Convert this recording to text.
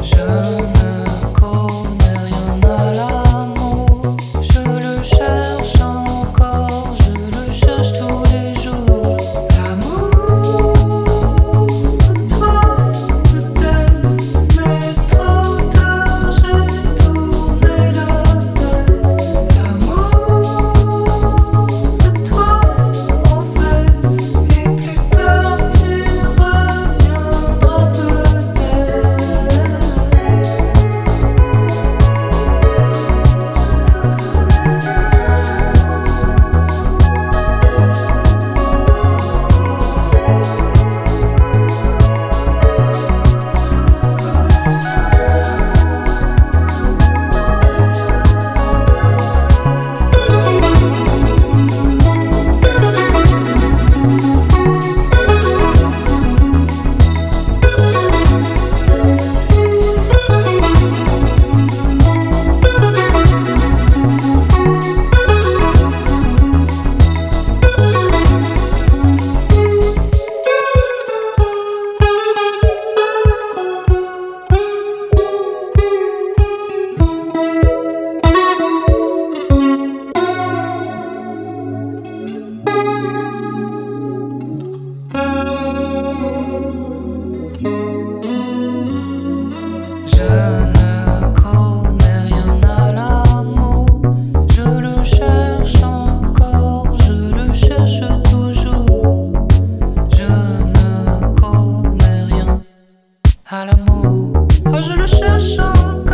Je ne connais rien à l'amour, je le cherche encore, je le cherche tous les jours. L'amour, c'est toi peut-être, mais trop tard j'ai tourné la tête. L'amour, c'est toi en fait, et plus tard tu reviendras peut-être. Je ne connais rien à l'amour, je le cherche encore, je le cherche toujours. Je ne connais rien à l'amour, oh, je le cherche encore.